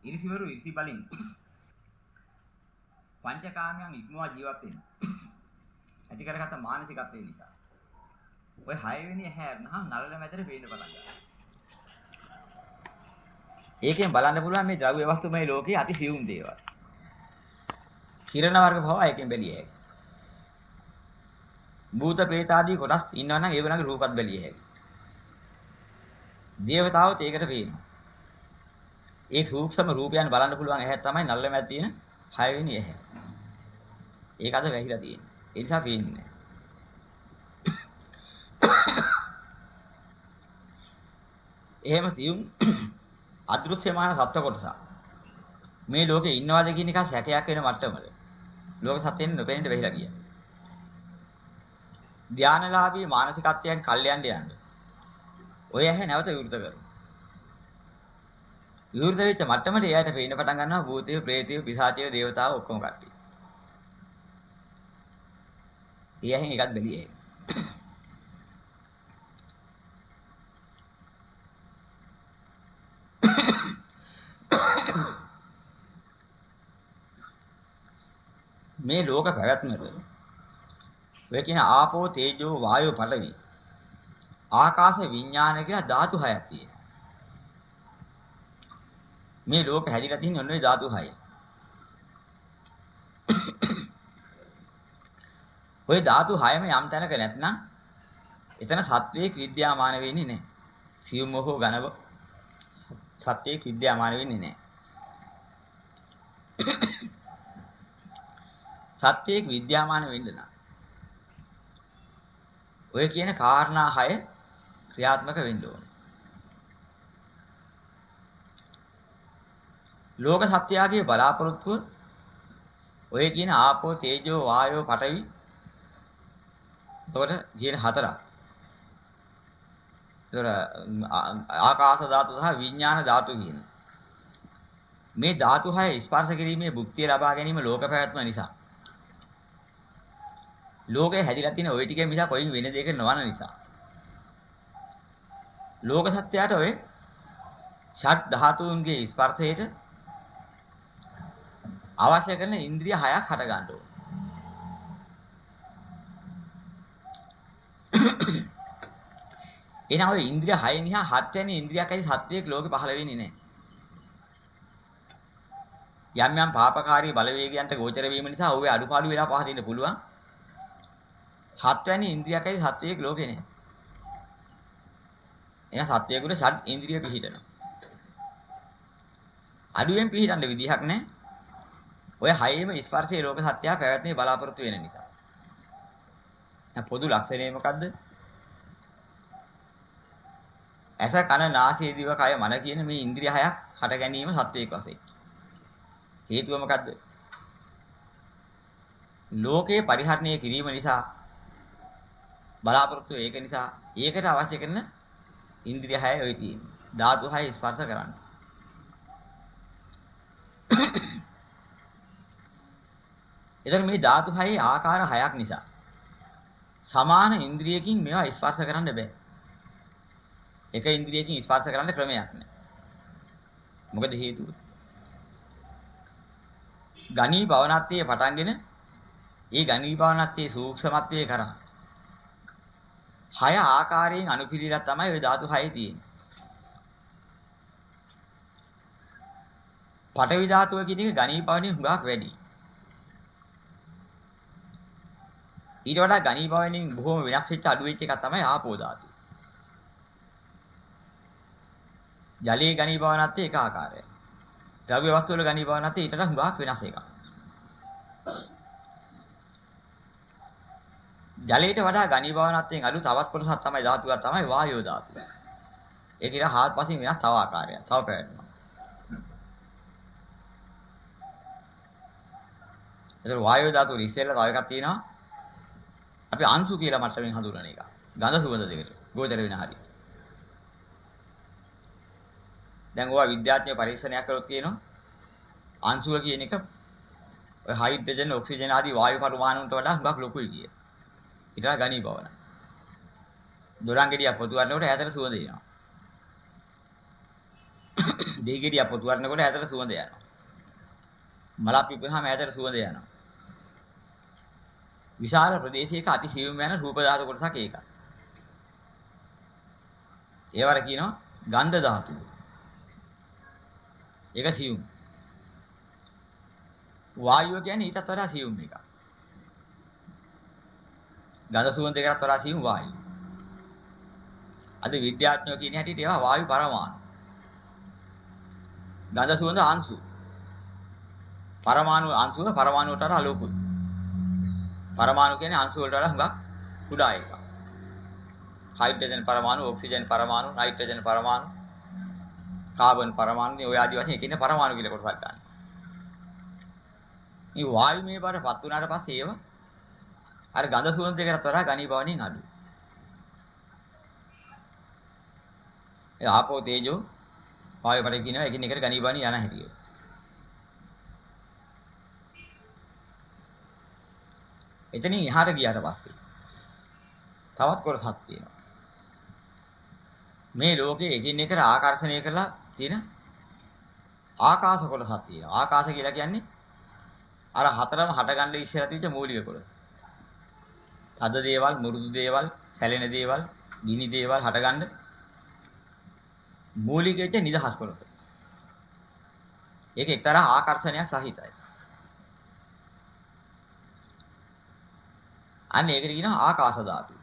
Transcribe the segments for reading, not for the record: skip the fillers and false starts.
ඉරිසිවරු ඉරිසි බලින් පංචකාමයන් ඉක්මවා ජීවත් වෙන. ඇති කරගත්ත මානසිකත්වය නිසා. ඔය 6 වෙනි ඇහැ අරනහම නළල මැදට පේන්න පටන් ගන්නවා. ඒකෙන් බලන්න පුළුවන් මේ ද්‍රව්‍ය වස්තුමය ලෝකයේ අති සියුම් දේවල්. කිරණ වර්ග පවා එකෙන් බැලිය හැකියි. භූත ප්‍රේත ආදී කොටස් ඉන්නවා නම් ඒගොල්ලන්ගේ රූපත් බැලිය හැකියි. දේවතාවොත් ඒකට පේනවා. ඒ සූක්ෂම රූපයන් බලන්න පුළුවන් ඇහැ තමයි නළල මැද තියෙන 6 වෙනි ඇහැ. ඒක අද වැහිලා තියෙන්නේ. ඒ නිසා පේන්නේ නැහැ. එහෙම තියුම් අදෘශ්‍යමාන සත්ව කොටස. මේ ලෝකේ ඉන්නවද කියන එක සැකයක් වෙන මට්ටමද. ලෝක සත්‍යෙන්න නොපෙනෙන්න වෙහිලා ගියා. ධානලාභී මානසිකත්වයන් කල්යන්න යන්න. ඔය ඇහැ නැවත විවෘත කරනවා. විවෘත වෙච්ච මට්ටමට එයාට පේන්න පටන් ගන්නවා භූතය, ප්‍රේතය, පිසාචය, දේවතාවෝ ඔක්කොම කට්ටිය. ඒ ඇහෙන් එකක් බැලියේ. මේ ලෝක පැවැත්මට ඔය කියන ආපෝ තේජෝ වායෝ පඨවි ආකාශ විඥාන කියලා ධාතු හයක් තියෙනවා. මේ ලෝක හැදිලා තියෙන ඔන්න ඔය ධාතු හය. ඔය ධාතු හයම යම් තැනක නැත්නම් එතන සත්වයේ විද්‍යාමාන වෙන්නේ නැහැ. සියුම් හෝ ඝනව සත්‍යයේ විද්‍යාමාන වෙන්නේ නැහැ. සත්‍යයේ විද්‍යාමාන වෙන්න නම් ඔය කියන කාරණා 6 ක්‍රියාත්මක වෙන්න ඕනේ. ලෝක සත්‍යයේ බලාපොරොත්තුව ඔය කියන ආපෝ තේජෝ වායෝ පඨවි එතකොට කියන හතරක්. ඒතර ආකාශ ධාතු සහ විඥාන ධාතු කියන මේ ධාතු 6 ස්පර්ශ කිරීමේ භුක්තිය ලබා ගැනීම ලෝක පැවැත්ම නිසා. ලෝකේ හැදිලා තියෙන ওই ටිකෙන් මිසක් කොයින් වෙන දෙයක නොවන නිසා. ලෝක සත්‍යයට ඔය ෂඩ් ධාතුන්ගේ ස්පර්ශයට අවශ්‍ය කරන ඉන්ද්‍රිය 6ක් හට ගන්න ඕන. එනවා ඔය ඉන්ද්‍රිය 6 නිසා 7 වෙනි ඉන්ද්‍රියක් ඇති සත්‍යයක් ලෝකෙ පහළ වෙන්නේ නැහැ. යම් යම් පාපකාරී බලවේගයන්ට ගෝචර වීම නිසා ඔය අඩුපාඩු වෙලා පහදින්න පුළුවන්. 7 වෙනි ඉන්ද්‍රියක් ඇති සත්‍යයක් ලෝකෙ නැහැ. එහෙනම් සත්‍යයකට ෂඩ් ඉන්ද්‍රිය පිහිටනවා. අඩුවෙන් පිහිටන්න විදිහක් නැහැ. ඔය 6ෙම ස්පර්ශයේ ලෝක සත්‍යය පැවැත්මේ බලාපොරොත්තු වෙන නිසා. දැන් පොදු ලක්ෂණය මොකද්ද? ඇස කන නාසය දිව කය මන කියන මේ ඉන්ද්‍රිය 6ක් හට ගැනීම සත්‍යයක් වශයෙන්. හේතුව මොකද්ද? ලෝකේ පරිහරණය කිරීම නිසා බලාපොරොත්තු ඒක නිසා ඒකට අවශ්‍ය කරන ඉන්ද්‍රිය 6 ඔය තියෙන්නේ. ධාතු 6 ස්පර්ශ කරන්න. එතන මේ ධාතු 6 ආකාර 6ක් නිසා සමාන ඉන්ද්‍රියකින් මේවා ස්පර්ශ කරන්න බෑ. එක ඉන්ද්‍රියකින් ස්පර්ශ කරන්න ක්‍රමයක් නැහැ. මොකද හේතුව? ගණී භවනත්වයේ පටන්ගෙන ඒ ගණී භවනත්වයේ සූක්ෂමත්වයේ කරා 6 ආකාරයෙන් අනුපිළිලා තමයි ওই ධාතු 6 තියෙන්නේ. පඨවි ධාතුව කියන එක ගණී භවනේ හුඟක් වැඩි. ඊට වඩා ගණී භවයෙන් බොහොම වෙනස් වෙච්ච අඩු වෙච්ච එක තමයි ආපෝ ධාතුව. ජලයේ ගණී භවනත් එක ආකාරයයි. ද්‍රව්‍ය වස්තු වල ගණී භවනත් ඊටට හුඟක් වෙනස් එකක්. ජලයට වඩා ගණී භවනත්යෙන් අඩු තවත් කොටසක් තමයි ධාතුවක් තමයි වායෝ ධාතුව. ඒක ඉතින් හාත්පසින් වෙනස් තව ආකාරයක්. තව පැවැත්මක්. ඒතර වායෝ ධාතුව ඉස්සෙල්ලා තව එකක් තියෙනවා. අපි අංශු කියලා මට්ටමින් හඳුනන එක. ගඳ සුවඳ දෙකට. ගෝචර වෙන හරිය. දැන් ඔය විද්‍යාඥයෝ පරීක්ෂණයක් කරොත් කියනවා අංශුව කියන එක ඔය හයිඩ්‍රජන් ඔක්සිජන් ආදී වායු පරිමාණුන්ට වඩා හුඟක් ලොකුයි කිය. ඊට වඩා ගණී බවන. දොරංගෙඩියක් පොතු ගන්නකොට ඈතට සුවඳ එනවා. දෙහිගෙඩිය පොතු වරනකොට ඈතට සුවඳ යනවා. මලක් පිපුනහම ඈතට සුවඳ යනවා. විශාල ප්‍රදේශයක අති සියුම් යන රූප ධාතු කොටසක් ඒක. ඒවර කියනවා ගන්ධ ධාතු. ඒක සියුම්. වායුව කියන්නේ ඊටත් වඩා සියුම් එකක්. ගඳ සුවඳ දෙකකට වඩා සියුම් වායුව. අද විද්‍යාඥයෝ කියන හැටියට ඒවා වායු පරමාණු. ගඳ සුවඳ අංශු. පරමාණු අංශුව පරමාණුවට වඩා ලොකුයි. පරමාණු කියන්නේ අංශු වලට වඩා හුඟක් කුඩා එකක්. හයිඩ්‍රජන් පරමාණු, ඔක්සිජන් පරමාණු, නයිට්‍රජන් පරමාණු, කාබන් පරමාණු ඔය ආදි වශයෙන් එකකින් පරමාණු කියලා කොටසක් ගන්න. මේ වායුමය බවටපත් වුණාට පස්සේ ඒව අර ගඳ සුවඳ දෙකකට වඩා ඝනීභවණයෙන් අඩුයි. ඒ ආපෝ තේජෝ වායු වල කියනවා එකින් එකට ඝනීභවණිය යන හැටිය. එතනින් එහාට ගියාට පස්සේ තවත් කොටසක් තියෙනවා. මේ ලෝකයේ එකින් එකට ආකර්ෂණය කරලා තියෙන ආකාශ කොටසක් තියෙනවා. ආකාශ කියලා කියන්නේ අර හතරම හටගන්න ඉස්සරහ තියෙච්ච මූලික කොටස. තද දේවල්, මෘදු දේවල්, සැලෙන දේවල්, ගිනි දේවල් හටගන්න මූලිකෙච්ච නිදහස් කොටස. ඒක එක්තරා ආකර්ෂණයක් සහිතයි. අන්න ඒකට කියනවා ආකාශ ධාතුව.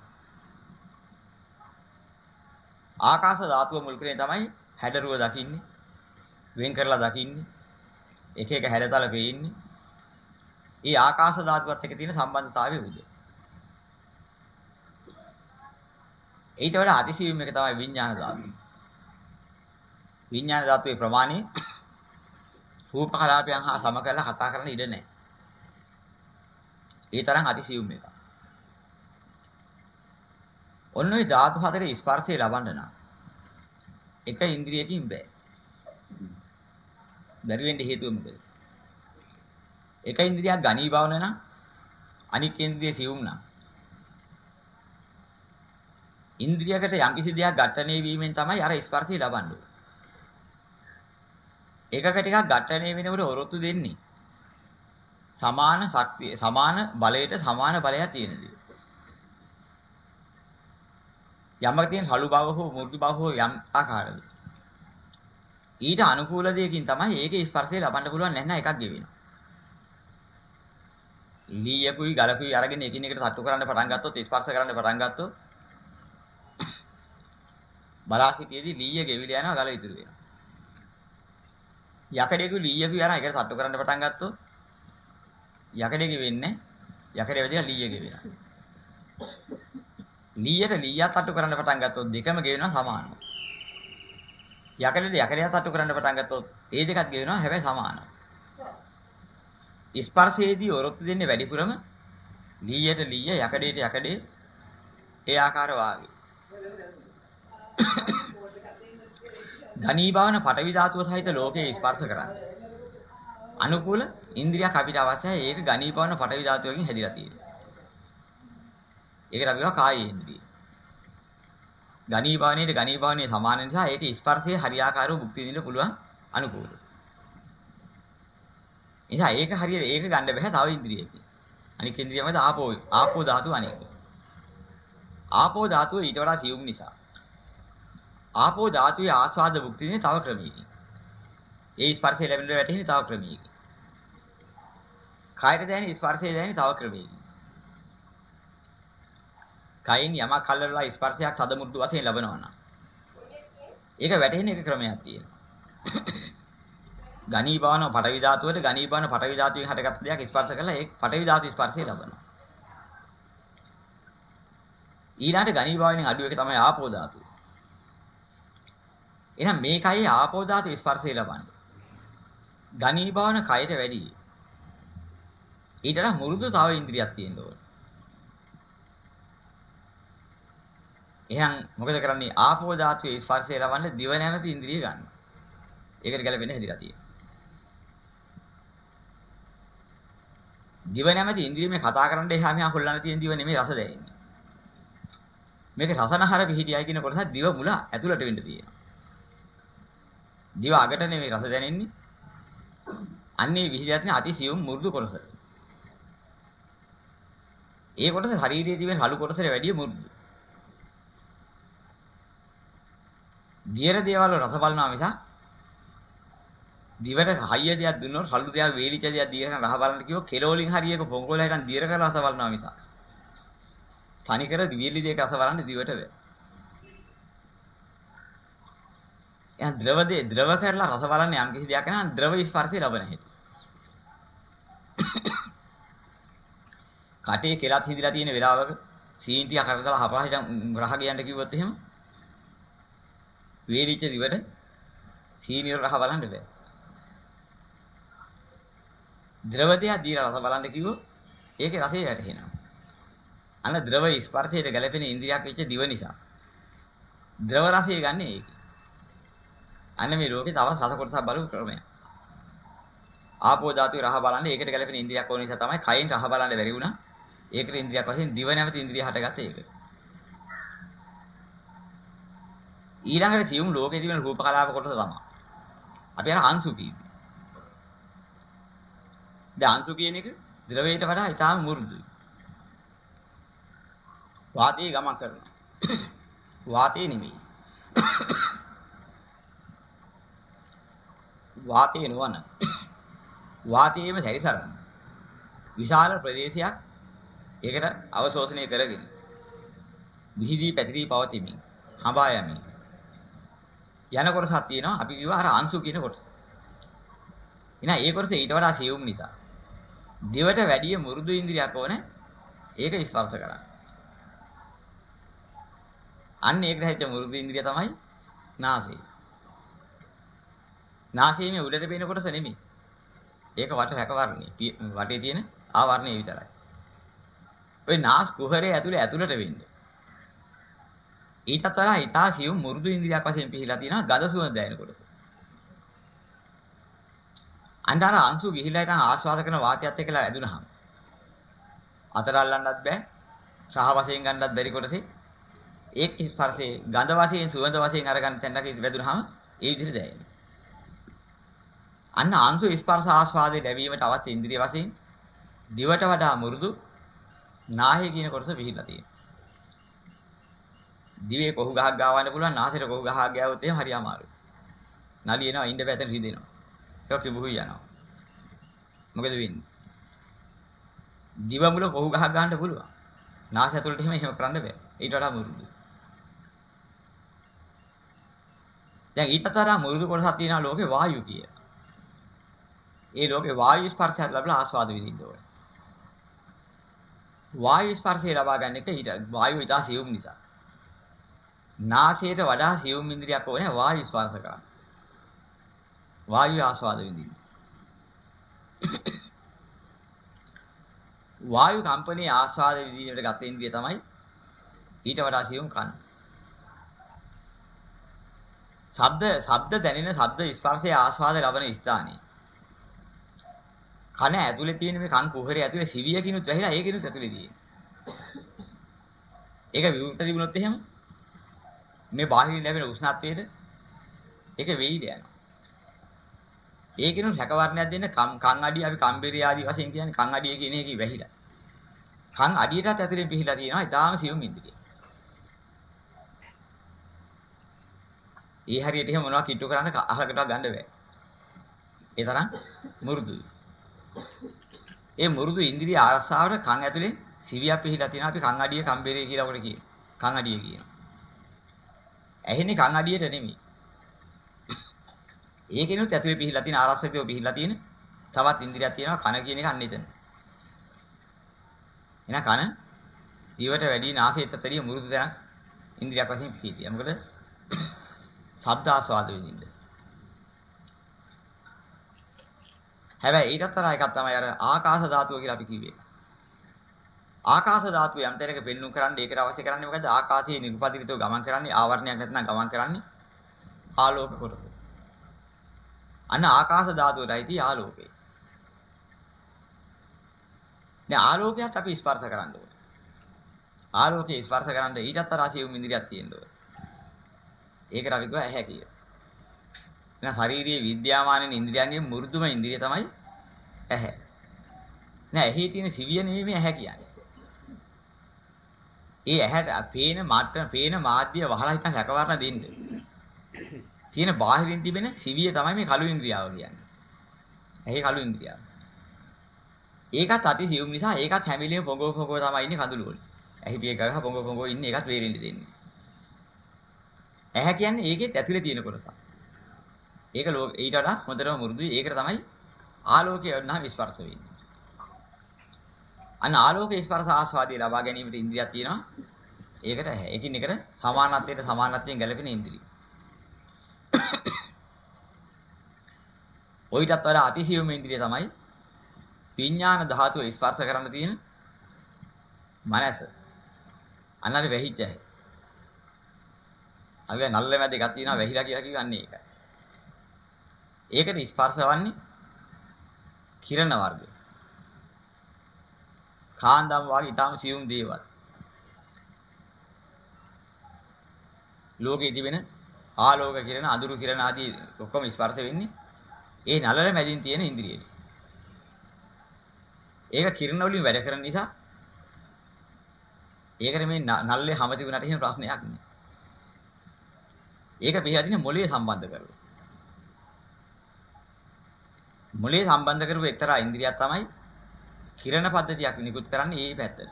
ආකාශ ධාතුව මුල් කරගෙන තමයි හැඩරුව දකින්නේ, වෙන් කරලා දකින්නේ, එක එක හැඩතල පේන්නේ. ඒ ආකාශ ධාතුවත් එක්ක තියෙන සම්බන්ධතාවය උද. ඊට වඩා අතිශයින් එක තමයි විඥාන ධාතුව. විඥාන ධාතුවේ ප්‍රමාණය රූප කලාපයන් හා සම කරලා කතා කරන්න ඉඩ නැහැ. ඒ තරම් අතිශයින් එකක්. ඔන්න ඔය ධාතු හතරේ ස්පර්ශය ලබන්න නම් එක ඉන්ද්‍රියකින් බෑ. බැරි වෙන්න හේතුව මොකද? එක ඉන්ද්‍රියක් ඝනීභවන නම් අනිත් ඉන්ද්‍රිය සියුම් නම් ඉන්ද්‍රියකට යම්කිසි දෙයක් ඝට්ටණය වීමෙන් තමයි අර ස්පර්ශය ලබන්නේ. එකක ටිකක් ඝට්ටණය වෙනකොට ඔරොත්තු දෙන්නේ සමාන ශක්තිය, සමාන බලයට සමාන බලයක් තියෙන දේ. යමක තියෙන හලු බව හෝ මුර්ධි බව හෝ යම් ආකාරයක ඊට අනුකූල දෙයකින් තමයි ඒකේ ස්පර්ශය ලබන්න පුළුවන් නැත්නම් එකක් ගෙවෙනවා. ලීයකුයි ගලකුයි අරගෙන එකින් එකට තට්ටු කරන්න පටන් ගත්තොත් ස්පර්ශ කරන්න පටන් ගත්තොත් බලා සිටියේදී ලීය ගෙවිලා යනවා ගල ඉතුරු වෙනවා. යකඩේකුයි ලීයකුයි අරන් එකට තට්ටු කරන්න පටන් ගත්තොත් යකඩේ ගෙවෙන්නේ යකඩේ වැඩිලා ලීය ගෙවෙනවා. ලීයට ලීයක් තට්ටු කරන්න පටන් ගත්තොත් දෙකම ගෙවෙනවා සමානව. යකඩේට යකඩයක් තට්ටු කරන්න පටන් ගත්තොත් ඒ දෙකත් ගෙවෙනවා හැබැයි සමානව. ස්පර්ශයේදී ඔරොත්තු දෙන්නේ වැඩිපුරම ලීයට ලීය යකඩේට යකඩේ ඒ ආකාර වාගේ. ඝනීභවන පටවි ධාතුව සහිත ලෝකයේ ස්පර්ශ කරන්නේ. අනුකූල ඉන්ද්‍රියක් අපිට අවශ්‍යයි. ඒක ඝනීභවන පටවි ධාතුවකින් හැදිලා තියෙනවා. ඒකට අපි කියනවා කාය ඉන්ද්‍රිය. ඝනීභවනයේ සමාන නිසා ඒක ස්පර්ශයේ හරියාකාරව භුක්ති විඳින්න පුළුවන් අනුකූල. නිසා ඒක හරියට ඒක ගන්න බෑ තව ඉන්ද්‍රියකින්. අනික ඉන්ද්‍රියමද ආපෝ ධාතුව අනික. ආපෝ ධාතුව ඊට වඩා සියුම් නිසා. ආපෝ ධාතුවේ ආස්වාද භුක්ති විඳින තව ක්‍රමයකින්. ඒ ස්පර්ශය ලැබෙන වැටෙන්නේ තව ක්‍රමයකින්. කායයට දැනෙන ස්පර්ශය දැනෙන තව ක්‍රමයකින්. කයින් යමක් කල්ලලා ස්පර්ශයක් සදමුද්දු වශයෙන් ලැබනවා නම් ඒක වැටෙන එක ක්‍රමයක් තියෙනවා. ඝනීභවන පටවි ධාතුවට ඝනීභවන පටවි ධාතුවෙන් හටගත් දෙයක් ස්පර්ශ කරලා ඒ පටවි ධාතු ස්පර්ශය ලබනවා. ඊළඟට ඝනීභවණෙන් අඩු එක තමයි ආපෝ ධාතුව. එහෙනම් මේකයි ආපෝ ධාතු ස්පර්ශය ලබන්නේ. ඝනීභවන කයට වැඩි. ඊටලා මුරුදු තව ඉන්ද්‍රියක් තියෙන්න ඕන. එහෙනම් මොකද කරන්නේ? ආපෝ ධාතුවේ ස්පර්ශය ලබන්න දිව නැමැති ඉන්ද්‍රිය ගන්න. ඒකට ගැලපෙන්නේ හැදිලා තියෙනවා. දිව නැමැති ඉන්ද්‍රිය මේ කතා කරන්න එහා මෙහා හොල්ලන්න තියෙන දිව නෙමෙයි රස දැනෙන්නේ. මේක රසනහර පිහිටියයි කියන කොටස දිව මුල ඇතුළට වෙන්න තියෙනවා. දිව අගට නෙමෙයි රස දැනෙන්නේ. අන්නේ විහිදයත්නේ අති සියුම් මුරුදු කොටස. ඒ කොටස ශරීරයේ තිබෙන හලු කොටසට වැඩිය මුරුදු. දියර දේවල් රස බලනවා මිසක් දිවට හයිය දෙයක් දුන්නොත් හලු දෙයක් වේලිච්ච දෙයක් දියරන රහ බලන්න කිව්වොත් කෙලෝලින් හරියක පොංගෝලා හිටන් දියර කරලා රස බලනවා මිසක් තනිකර දිවිලි දෙක රස බලන්න දිවට බෑ. එහෙනම් ද්‍රව කරලා රස බලන්න යම් කිසි දෙයක් නම් ද්‍රව ස්පර්ශය ලබන හැටි. කටේ කෙලත් හිඳිලා තියෙන වෙලාවක සීන්තිය කරකලා හපහිට රහ ගියන්න කිව්වොත් එහෙම වේලිච්ච දිවට සීනිය රහ බලන්න බෑ. ද්‍රව දෙයක් දීලා රස බලන්න කිව්වොත් ඒකේ රසය වැටහෙනවා. අන්න ද්‍රව ස්පර්ශයට ගැලපෙන ඉන්ද්‍රියක් වෙච්ච දිව නිසා ද්‍රව රසය ගන්න ඒක. අන්න මේ ලෝකේ තවත් රස කොටසක් බලු ක්‍රමයක්. ආපෝ ධාතුවේ රහ බලන්න ඒකට ගැලපෙන ඉන්ද්‍රියක් ඕන නිසා තමයි කයෙන් රහ බලන්න බැරි වුණා. ඒකට ඉන්ද්‍රියක් වශයෙන් දිව නැමැති ඉන්ද්‍රිය හටගත්තේ ඒක. ඊළඟට සියුම් ලෝකේ තිබෙන රූප කලාප කොටස තමයි. අපි අර අංශු කියන්නේ. දැන් අංශු කියන එක ද්‍රවයට වඩා ඊටාම මුරුදුයි. වාතයේ ගමන් කරනවා. වාතයේ නෙමෙයි. වාතයේ නොවන. වාතයේම සැරිසරන. විශාල ප්‍රදේශයක් ඒකට අවශෝෂණය කරගෙන විහිදී පැතිරී පවතිමින් හඹා යමින් යන කොටසක් තියෙනවා අපි කිව්වා අර අංශු කියන කොටස. එහෙනම් ඒ කොටස ඊට වඩා සියුම් නිසා දිවට වැඩිය මුරුදු ඉන්ද්‍රියක් ඕනේ ඒක ස්පර්ශ කරන්න. අන්න ඒකට හිත මුරුදු ඉන්ද්‍රිය තමයි නාසය. නාසයේ මේ උඩට පේන කොටස නෙමෙයි. ඒක වට රැක වර්ණේ. වටේ තියෙන ආවරණය විතරයි. ඔය නාස් කුහරයේ ඇතුළට වෙන්නේ. ඊටත් වඩා ඊටා සියුම් මුරුදු ඉන්ද්‍රියක් වශයෙන් පිළිලා තියෙනවා ගඳ සුවඳ දැනෙන කොටස. අන්තර අංශු ගිහිලා ඉතින් ආස්වාද කරන වාතයත් එක්කලා ඇදුනහම අතර අල්ලන්නත් බෑ. ශහ වශයෙන් ගන්නත් බැරි කොටසේ ඒක ස්පර්ශයේ ගඳ වශයෙන් සුවඳ වශයෙන් අරගන්න තැනක වැදුනහම ඒ විදිහට දැනෙනවා. අන්න අංශු ස්පර්ශ ආස්වාදයේ ලැබීමට අවශ්‍ය ඉන්ද්‍රිය වශයෙන් දිවට වඩා මුරුදු නාහය කියන කොටස පිළිලා තියෙනවා. දිවේ කොහු ගහක් ගාවන්න පුළුවන් නාසයට කොහු ගහක් ගෑවොත් එහෙම හරි අමාරුයි. නලියනවා ඉන්න පැත්තෙන් රිදෙනවා. ඒක කිඹුහුයි යනවා. මොකද වෙන්නේ? දිව මුල කොහු ගහක් ගන්න පුළුවන්. නාසය ඇතුළට එහෙම කරන්න බෑ. ඊට වඩා මුරුදු. දැන් ඊටත් වඩා මුරුදු කොටසක් තියෙනවා ලෝකේ වායු කිය. ඒ ලෝකේ වායු ස්පර්ශය ලැබලා ආස්වාද විඳින්න ඕනේ. වායු ස්පර්ශය ලබා ගන්න එක ඊට වායු ඉතා සියුම් නිසා. නාසයට වඩා සියුම් ඉන්ද්‍රියක් ඕනේ වායු ස්පර්ශ කරන්න. වායු ආස්වාද විඳින්න. වායු කම්පනයේ ආස්වාද විඳින්නට ගත ඉන්ද්‍රිය තමයි ඊට වඩා සියුම් කන. ශබ්ද දැනෙන ශබ්ද ස්පර්ශයේ ආස්වාද ලබන ස්ථානයේ කන ඇතුලේ තියෙන මේ කන් කුහරේ ඇතුලේ සිවියකිනුත් වැහිලා ඒකිනුත් ඇතුලේ තියෙන. ඒක විවුර්ත තිබුණොත් එහෙම මේ බාහිරින් ලැබෙන උෂ්ණත්වයට ඒක වෙයිද යනවා. ඒකිනුත් හැකවර්ණයක් දෙන්න කන් අඩිය අපි කම්බිරිය ආදී වශයෙන් කියන්නේ කන් අඩිය කියන එකේ වැහිලා. කන් අඩියටත් ඇතුලෙන් පිහිලා තියෙනවා ඊටාම සියුම් ඉන්ද්‍රිය. ඒ හරියට එහෙම මොනවා කිට්ටු කරන්න අහලකටවත් ගන්න බෑ. ඒ තරම් මුරුදුයි. ඒ මුරුදු ඉන්ද්‍රිය ආරක්ෂාවට කන් ඇතුලේ සිවියක් පිහිලා තියෙනවා අපි කන් අඩිය කම්බිරිය කියලා උකට කියනවා. කන් අඩිය කියනවා. ඇහෙන්නේ කන් අඩියට නෙමෙයි. ඒකෙනුත් ඇතුලේ පිහිලා තියෙන ආරක්ෂකයෝ පිහිලා තියෙන තවත් ඉන්ද්‍රියක් තියෙනවා කන කියන එක අන්න එතන. එහෙනම් කන දිවට වැඩි නාසයට තරිය මුරුදු දැනක් ඉන්ද්‍රියක් වශයෙන් පිහිටියා. මොකද ශබ්ද ආස්වාද විඳින්න. හැබැයි ඊටත් තරහ එකක් තමයි අර ආකාශ ධාතුව කියලා අපි කිව්වේ. ආකාශ ධාතුව යම් තැනක පෙන්වුම් කරන්න ඒකට අවශ්‍ය කරන්නේ මොකද? ආකාශයේ නිර්පදිතව ගමන් කරන්නේ ආවරණයක් නැත්නම් ගමන් කරන්නේ ආලෝක කොටස. අන්න ආකාශ ධාතුවටයි තියෙන්නේ ආලෝකය. දැන් ආලෝකයක් අපි ස්පර්ශ කරන්න ඕනේ. ආලෝකය ස්පර්ශ කරන්න ඊටත් තරහ සියුම් ඉන්ද්‍රියක් තියෙන්න ඕනේ. ඒකට අපි කියව ඇහැ කියලා. එහෙනම් ශාරීරියේ විද්‍යාමාන ඉන්ද්‍රියන්ගේ මෘදුම ඉන්ද්‍රිය තමයි ඇහැ. නෑ ඇහි තියෙන සිවිය නෙමෙයි මේ ඇහැ කියන්නේ. ඒ ඇහැට පේන මාධ්‍ය වහලා හිටන් රැකවරණ දෙන්නේ. තියෙන බාහිරින් තිබෙන සිවිය තමයි මේ කළු ඉන්ද්‍රියාව කියන්නේ. ඇහි කළු ඉන්ද්‍රියාව. ඒකත් අති සියුම් නිසා ඒකත් හැමිලියම පොඟෝ තමයි ඉන්නේ කඳුළු වල. ඇහි පිය ගහ පොඟෝ ඉන්නේ ඒකත් වේරෙන්න දෙන්නේ. ඇහැ කියන්නේ ඒකෙත් ඇතුලේ තියෙන කොටස. ඒක ඊට වඩා හොඳටම මෘදුයි. ඒකට තමයි ආලෝකය වුණාම ස්පර්ශ වෙන්නේ. අන්න ආලෝකයේ ස්පර්ශ ආස්වාදයේ ලබා ගැනීමට ඉන්ද්‍රියක් තියෙනවා. ඒකට ඇහැ. එකින් එකට සමානත්වයෙන් ගැලපෙන ඉන්ද්‍රිය. ඔයිටත් වඩා අතිසියුම් ඉන්ද්‍රිය තමයි විඥාන ධාතුව ස්පර්ශ කරන්න තියෙන මනස. අන්නරි වෙහිච්ච ඇහැ. අපි නල්ල මැද එකක් තියෙනවා වැහිලා කියලා කියන්නේ ඒකයි. ඒකට ස්පර්ශවන්නේ කිරණ වර්ගය. කාන්දම් වගේ ඊටාම සියුම් දේවල්. ලෝකයේ තිබෙන ආලෝක කිරණ, අඳුරු කිරණ ආදී ඔක්කොම ස්පර්ශ වෙන්නේ ඒ නළල මැදින් තියෙන ඉන්ද්‍රියෙයි. ඒක කිරණ වලින් වැඩ කරන නිසා ඒකට මේ නල්ලේ හැම තිබුණාට එහෙම ප්‍රශ්නයක් නෑ. ඒක පිළිහදින මොළයේ සම්බන්ධ කරලා. මොළයේ සම්බන්ධ කරපු එක්තරා ඉන්ද්‍රියක් තමයි කිරණ පද්ධතියක් නිකුත් කරන්නේ මේ පැත්තට.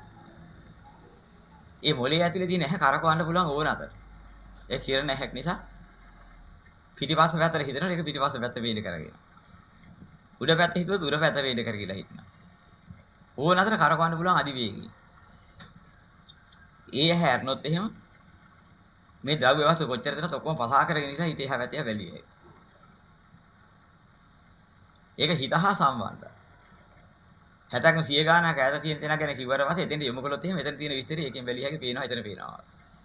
ඒ මොළයේ ඇතුලේ තියෙන ඇහැ කරකවන්න පුළුවන් ඕන අතර. ඒ කිරණ ඇහැක් නිසා පිටිපස්ස පැත්තට හිතනවා ඒක පිටිපස්ස පැත්ත වේද කරගෙන. උඩ පැත්ත හිතුවොත් උඩ පැත්ත වේද කරගිලා හිටනවා. ඕන අතර කරකවන්න පුළුවන් අධිවේගී. ඒ ඇහැ අරනොත් එහෙම මේ ද්‍රව්‍ය වස්තු කොච්චර දෙනත් ඔක්කොම පසා කරගෙන ඉඳලා හිතේ හැවැතිය වැළියයි. ඒක හිත හා සම්බන්ධයි. 70ක් 100 ගානක් ඈත තියෙන තැන ගැන කිව්වට පස්සේ එතෙන්ට යොමු කළොත් එහෙම එතන තියෙන විස්තරය ඒකෙන් බැලිය හැකි පේනවා එතන පේනවා.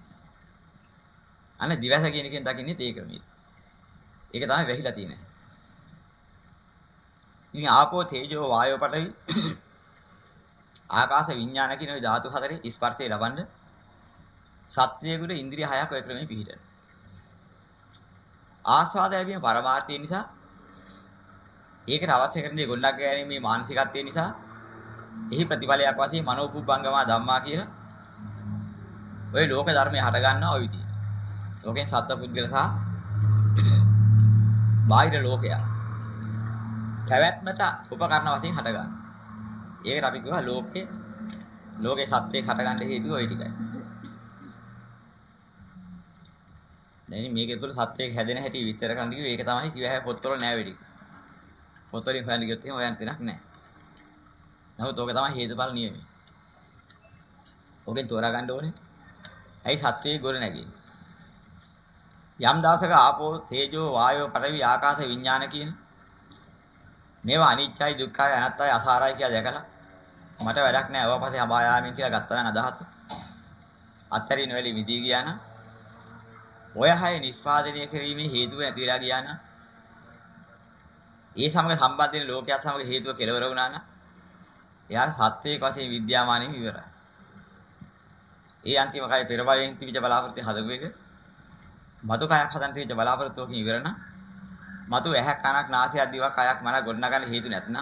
අන්න දිවස කියන එකෙන් දකින්නේ ඒ ක්‍රමයේ. ඒක තමයි වැහිලා තියෙන්නේ. ඉතින් ආපෝ තේජෝ වායෝ පඨවි ආකාශ විඥාන කියන ওই ධාතු හතරේ ස්පර්ශය ලබන්න සත්‍යයකට ඉන්ද්‍රිය හයක් ඔය ක්‍රමෙ පිහිටන. ආස්වාද ලැබීම පරමාර්ථය නිසා ඒකට අවශ්‍ය කරන දේ ගොඩනගා ගැනීම මේ මානසිකත්වය නිසා එහි ප්‍රතිඵලයක් වශයෙන් මනෝපුබ්බංගමා ධම්මා කියන ওই ලෝක ධර්මය හට ගන්නවා ওই විදිහට. ලෝකෙන් සත්ත්ව පුද්ගල සහ බාහිර ලෝකයක් පැවැත්මට උපකරණ වශයෙන් හට ගන්නවා. ඒකට අපි කියනවා ලෝකේ සත්‍යයක් හට ගන්න හේතුව ওই ටිකයි. දැන් මේකේ තුල සත්‍යයක් හැදෙන හැටි විස්තර කරන්න කිව්වේ ඒක තමයි කිව්ව හැම පොත්වල නෑ වෙඩි. පොත්වලින් හොයන්න ගියොත් එහෙම හොයන්න තැනක් නෑ. නමුත් ඕක තමයි හේතුඵල නියමය. ඕකෙන් තෝරා ගන්න ඕනේ. ඇයි සත්‍යයේ ගොඩ නැගෙන්නේ? යම් දවසක ආපෝ තේජෝ වායෝ පඨවි ආකාශ විඥාන කියන මේවා අනිත්‍යයි දුක්ඛයි අනාත්තයි අසාරයි කියලා දැකලා මට වැඩක් නෑ අවපස්සේ හඹායාමින් කියලා ගත්තා නම් අදහස. අත්තරින් වෙලි විදී ගියා නම් ඔය හය නිෂ්පාදනය කිරීමේ හේතුව නැති වෙලා ගියා නම් ඒ සමග සම්බන්ධ වෙන ලෝකයක් සමග හේතුව කෙලවර වුණා නම් එයා සත්‍යයේ වශයෙන් විද්‍යාමානෙම ඉවරයි. ඒ අන්තිම කය පෙර භවයෙන් තිබිච්ච බලාපොරොත්තු හදපු එක මතු කයක් හදන්න තිබිච්ච බලාපොරොත්තුවකින් ඉවර නම් මතු ඇහක් කනක් නාසයක් දිවක් කයක් මන ගොඩනගන්න හේතු නැත්නම්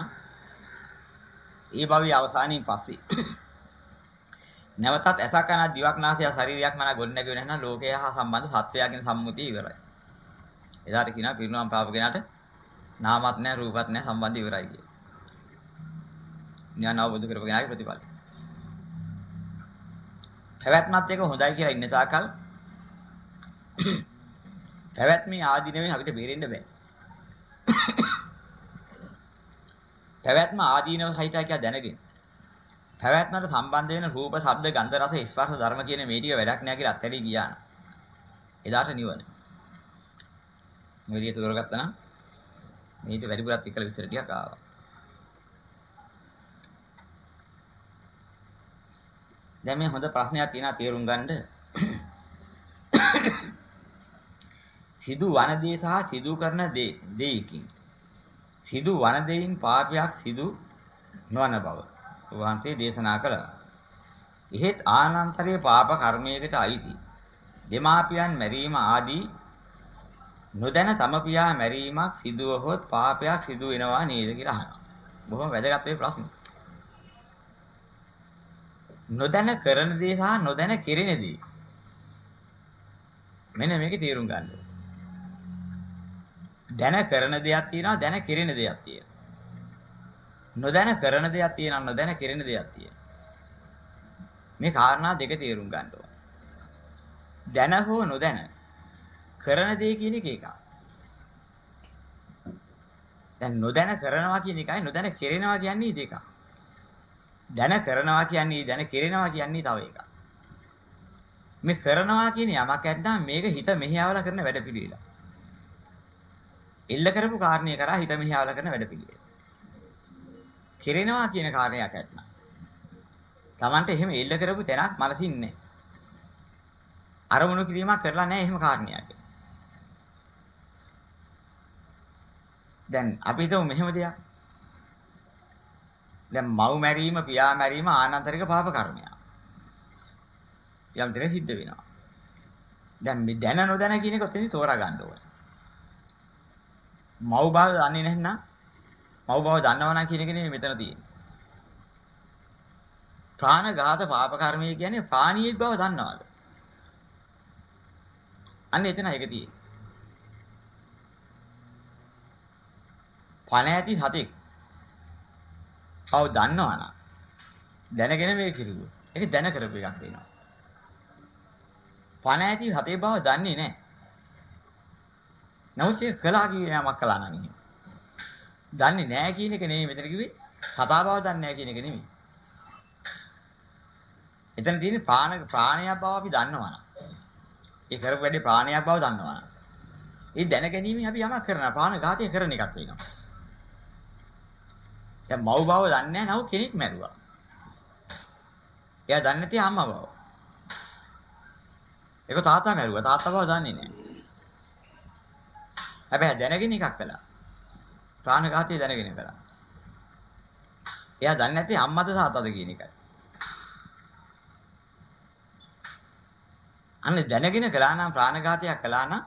ඒ භවයේ අවසානයේ පස්සේ නැවතත් ඇසක් කනක් දිවක් නාසයක් ශරීරයක් මන ගොඩනගුවේ නැත්නම් ලෝකය හා සම්බන්ධ සත්‍යයකින් සම්මුතිය ඉවරයි. එදාට කියනවා පිරිනුවම් පාප කෙනාට නාමත් නැහැ රූපත් නැහැ සම්බන්ධය ඉවරයි කියලා. ඥාන අවබෝධ කරගන්නගේ ප්‍රතිඵලයි. පැවැත්මත් එක හොඳයි කියලා ඉන්න තාකල් පැවැත්මේ ආදීනවෙන් අපිට බේරෙන්න බෑ. පැවැත්ම ආදීනව සහිතයි කියලා දැනගෙන පැවැත්මට සම්බන්ධ වෙන රූප, ශබ්ද, ගන්ධ, රස, ස්පර්ශ ධර්ම කියන මේ ටික වැඩක් නෑ කියලා අත්හැරී ගියා නම් එදාට නිවන. මෙලිය තෝරගත්තා නම් මේක වැඩිපුරත් එක්කලා විතර ටිකක් ආවා. දැන් මේ හොඳ ප්‍රශ්නයක් තියෙනවා තේරුම් ගන්න. සිදු වන දේ සහ සිදු කරන දෙයකින් සිදු වන දෙයින් පාපයක් සිදු නොවන බව වහන්සේ දේශනා කළා. එහෙත් ආනන්තරයේ පාප කර්මයකට අයිති දෙමාපියන් මැරීම ආදී නොදැන තම පියා මැරීමක් සිදුවහොත් පාපයක් සිදු වෙනවා නේද කියලා අහනවා. බොහොම වැදගත් මේ ප්‍රශ්නේ. නොදැන කරන දේ සහ නොදැන කෙරෙන දේ. මෙන්න මේකේ තේරුම් ගන්න ඕනේ. දැන කරන දෙයක් තියෙනවා දැන කෙරෙන දෙයක් තියෙනවා. නොදැන කරන දෙයක් තියෙනවා නොදැන කෙරෙන දෙයක් තියෙනවා. මේ කාරණා දෙක තේරුම් ගන්න ඕනේ. දැන හෝ නොදැන කරන දේ කියන එක එකක්. දැන් නොදැන කරනවා කියන එකයි නොදැන කෙරෙනවා කියන්නේ දෙකක්. දැන කරනවා කියන්නේ දැන කෙරෙනවා කියන්නේ තව එකක්. මේ කරනවා කියන යමක් නැත්නම් මේක හිත මෙහෙයවලා කරන වැඩපිළිවෙල. එල්ල කරපු කාරණේ කරා හිත මෙහෙයවලා කරන වැඩපිළිවෙල. කෙරෙනවා කියන කාරණයක් නැත්නම් Tamante එහෙම එල්ල කරපු තැනක් මනසින් නැහැ. අරමුණු කිරීමක් කරලා නැහැ එහෙම කාරණයක්. දැන් අපි හිතමු මෙහෙම දෙයක්. දැන් මව් මැරීම පියා මැරීම ආනන්තරික පාප කර්මයක්. යම් දෙයක් සිද්ධ වෙනවා. දැන් මේ දැන නොදැන කියන එක ඔතනින් තෝරා ගන්න ඕනේ. මව් බව දන්නේ නැත්නම් මව් බව දන්නවනම් කියන එක නෙමෙයි මෙතන තියෙන්නේ. ප්‍රාණඝාත පාප කර්මය කියන්නේ ප්‍රාණීය බව දන්නවද? අන්න එතන ඒක තියෙන්නේ. පණ ඇති සතෙක්. කව දන්නවනම් දැනගෙන මේක කිරුවෝ. ඒක දැන කරපු එකක් වෙනවා. පණ ඇති සතේ බව දන්නේ නැහැ. නමුත් ඒක කළා කියන යමක් කළා නම් එහෙම. දන්නේ නැහැ කියන එක නෙමෙයි මෙතන කිව්වේ. සතා බව දන්නේ නැහැ කියන එක නෙමෙයි. එතන තියෙන්නේ ප්‍රාණයක් බව අපි දන්නවනම්. ඒ කරපු වැඩේ ප්‍රාණයක් බව දන්නවනම්. ඒ දැන ගැනීමෙන් අපි යමක් කරනවා. ප්‍රාණඝාතය කරන එකක් වෙනවා. දැන් මව් බව දන්නේ නැහැ නව කෙනෙක් මැරුවා. එයා දන්නේ නැති අම්මා බව. ඒක තාත්තා මැරුවා. තාත්තා බව දන්නේ නැහැ. හැබැයි දැනගෙන එකක් කළා. ප්‍රාණඝාතය දැනගෙන කළා. එයා දන්නේ නැති අම්මද තාත්තද කියන එකයි. අන්න දැනගෙන කළා නම් ප්‍රාණඝාතයක් කළා නම්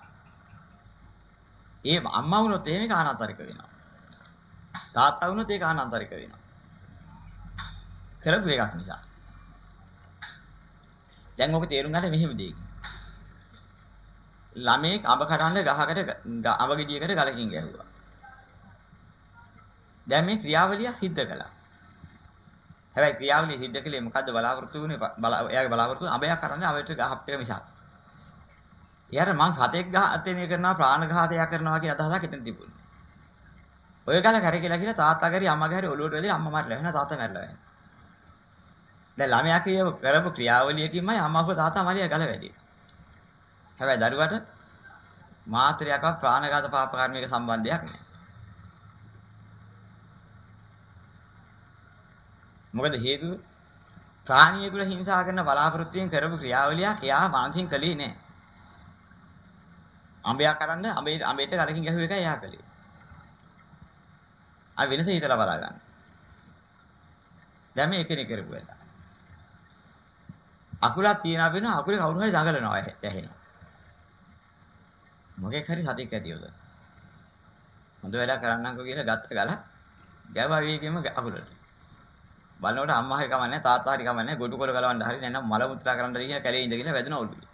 ඒ අම්මා වුණොත් එහෙම කාණාන්තරික වෙනවා. තාත්තා වුණොත් ඒක කාණාන්තරික වෙනවා. කරපු එකක් නිසා. දැන් ඔක තේරුම් ගන්න මෙහෙම දෙයක්. ළමෙක් අඹ කඩන්න ගහකට අඹ ගෙඩියකට ගලකින් ගැහුවා. දැන් මේ ක්‍රියාවලිය සිද්ධ කළා. හැබැයි ක්‍රියාවලිය සිද්ධ කළේ මොකද්ද බලාපොරොත්තු වුණේ? එයාගේ බලාපොරොත්තු අඹයක් කරන්නේ අඹට ගහප් එක මිසක්. එයාට මං සතෙක් ඝාතනය කරනවා ප්‍රාණඝාතයක් කරනවා කියන අදහසක් එතන තිබුණේ. ඔය ගල කරකිලා කියලා තාත්තා කරි අම්මා කරි ඔලුවට වෙලේ අම්මා මරලා වෙනවා තාත්තා මරලා වෙනවා. දැන් ළමයා කියව කරපු ක්‍රියාවලියකින්මයි අම්මාව තාත්තා මරියා ගල වැඩි. හැබැයි දරුවට මාත්‍රයක්ව ප්‍රාණඝාත පාප කර්මයක සම්බන්ධයක් නැහැ. මොකද හේතුව ප්‍රාණියෙකුට හිංසා කරන බලාපොරොත්තුෙන් කරපු ක්‍රියාවලියක් එයා මානසින් කළේ නැහැ. අඹයක් කරන්න අඹේට ගලකින් ගැහුව එකයි එයා කළේ. ආ වෙනස හිතලා බලා ගන්න. දැන් මේ එකනේ කරපු වැඩ. අකුලක් තියනවා වෙනවා අකුලේ කවුරු හරි දඟලනවා ඇහෙනවා. මොකෙක් හරි සතෙක් ඇතිවද? හොඳ වැඩ කරන්නම්කෝ කියලා ගත්ත ගල ගැව්වා වේගෙම අකුලට. බලනකොට අම්මා හරි කමන්නේ තාත්තා හරි කමන්නේ ගොඩු කොල ගලවන්න හරි නැත්නම් මල මුත්‍රා කරන්න හරි කියලා කැලේ ඉඳගෙන වැදුන ඔළුවේ.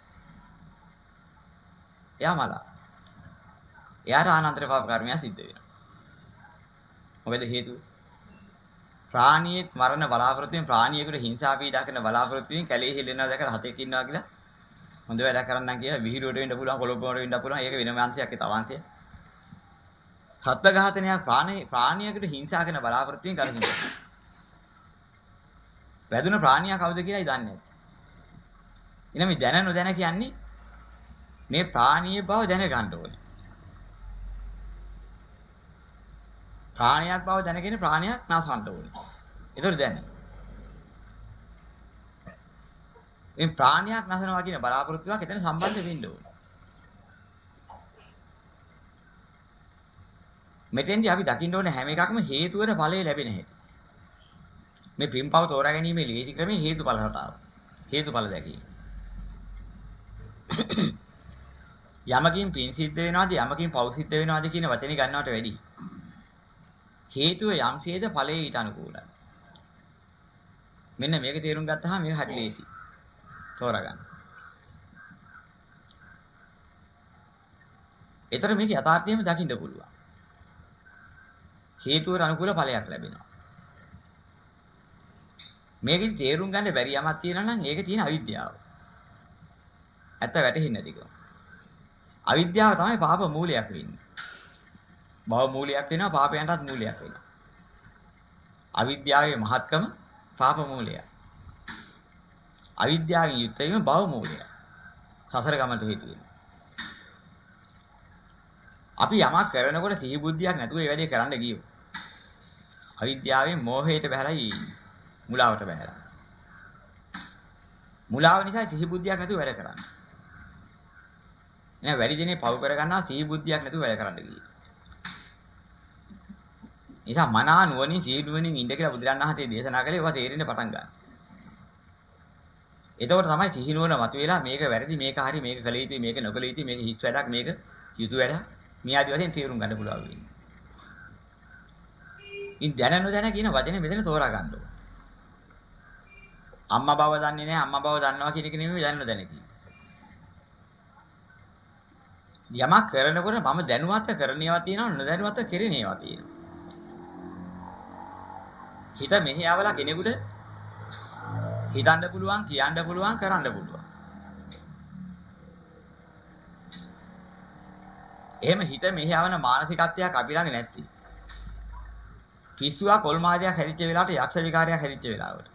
එයා මලා. එයාට ආනන්තර පාප කර්මයක් සිද්ධ වෙනවා. මොකද හේතුව? ප්‍රාණියෙක් මරණ බලාපොරොත්තුෙන් ප්‍රාණියෙකුට හිංසා පීඩා කරන බලාපොරොත්තුෙන් කැලේ හෙල්ලෙනවා දැකලා හතෙක් ඉන්නවා කියලා හොඳ වැඩ කරන්නම් කියලා විහිළුවට වෙන්න පුළුවන් කොළඹට වෙන්න පුළුවන් ඒක වෙනම අංශයක් ඒ තවංශය. සත්ත්ව ඝාතනයක් ප්‍රාණියෙකුට හිංසා කරන බලාපොරොත්තුෙන් කරගෙන. වැදුන ප්‍රාණියා කවුද කියලායි දන්නේ නැහැ. එනම් මේ දැන නොදැන කියන්නේ මේ ප්‍රාණීය බව දැන ගන්න ඕනේ. ප්‍රාණියක් බව දැනගෙන ප්‍රාණියක් නාසන්න ඕනේ. ඒතර දැන. මේ ප්‍රාණියක් නැසනවා කියන බලාපොරොත්තුවක් එතන සම්බන්ධ වෙන්න ඕනේ. මෙතෙන්දී අපි දකින්න ඕනේ හැම එකක්ම හේතුවර ඵලය ලැබෙන හැටි. මේ පින්පව තෝරා ගැනීමේ ලේසි ක්‍රමය හේතුඵල රටාව. හේතුඵල දැකීම. යමකින් පින් සිද්ධ වෙනවාද යමකින් පව් සිද්ධ වෙනවාද කියන වචනේ ගන්නවට වැඩි. හේතුව යම්සේද ඵලයේ ඊට අනුකූලයි. මෙන්න මේක තේරුම් ගත්තාම මේක හරි ලේසි. තෝරගන්න. ඒතර මේක යථාර්ථයෙන්ම දකින්න පුළුවන්. හේතුවට අනුකූල ඵලයක් ලැබෙනවා. මේකෙන් තේරුම් ගන්න බැරි යමක් තියෙනවා නම් ඒකේ තියෙන අවිද්‍යාව. ඇත්ත වැටහෙන්නේ නැතිකම. අවිද්‍යාව තමයි පාප මූලයක් වෙන්නේ. භව මූලයක් වෙනවා පාපයන්ටත් මූලයක් වෙනවා. අවිද්‍යාවේ මහත්කම පාප මූලය. අවිද්‍යාවෙන් යුක්ත වීම භව මූලය. සසර ගමනට හේතු වෙනවා. අපි යමක් කරනකොට සිහි බුද්ධියක් නැතුව ඒ වැඩේ කරන්න ගියොත් අවිද්‍යාවෙන් මෝහයට බහැරයි මුලාවට බහැරයි. මුලාව නිසා සිහි බුද්ධියක් නැතුව වැඩ කරන්නේ. නෑ වැඩි දිනේ පව් කර ගන්නවා සිහි බුද්ධියක් නැතුව වැඩ කරන්න ගියේ. නිසා මනා නුවණින් සිහි නුවණින් ඉඳ කියලා බුදුරණන් වහන්සේ දේශනා කළේ ඒවා තේරෙන්න පටන් ගන්නවා. එතකොට තමයි සිහි නුවණ මතුවලා මේක වැරදි මේක හරි මේක කළ යුතුයි මේක නොකළ යුතුයි මේක හිස් වැඩක් මේක යුතු වැඩක් මේ ආදි වශයෙන් තේරුම් ගන්න පුළුවන් වෙන්නේ. ඉතින් දැන නොදැන කියන වචනේ මෙතන තෝරා ගන්න ඕන. අම්මා බව දන්නේ නැහැ අම්මා බව දන්නවා කියන එක නෙමෙයි දැන නොදැන කියන්නේ. යමක් කරනකොට මම දැනුවත් කරන ඒවා තියෙනවා නොදැනුවත් කෙරෙන ඒවා තියෙනවා. හිත මෙහි ආවලා කෙනෙකුට හිතන්න පුළුවන් කියන්න පුළුවන් කරන්න පුළුවන්. එහෙම හිත මෙහි ආවන මානසිකත්වයක් අපි ළඟ නැති. පිස්සුවා කොල්මාදයක් හැදිච්ච වෙලාවට යක්ෂ විකාරයක් හැදිච්ච වෙලාවට.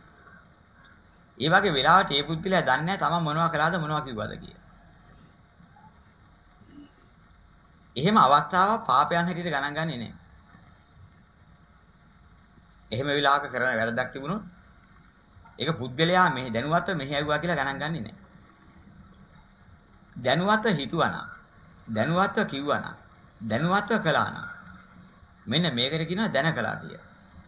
ඒ වගේ වෙලාවට ඒ පුද්ගලයා දන්නේ නැහැ තමන් මොනවා කළාද මොනවා කිව්වද කියලා. එහෙම අවස්ථාවක් පාපයන් හැටියට ගණන් ගන්නේ නැහැ. එහෙම වෙලාවක කරන වැරද්දක් තිබුණොත් ඒක පුද්ගලයා මෙහි දැනුවත්ව මෙහි ඇව්වා කියලා ගණන් ගන්නේ නැහැ. දැනුවත්ව හිතුවනම් දැනුවත්ව කිව්වනම් දැනුවත්ව කළානම් මෙන්න මේකට කියනවා දැන කළා කියලා.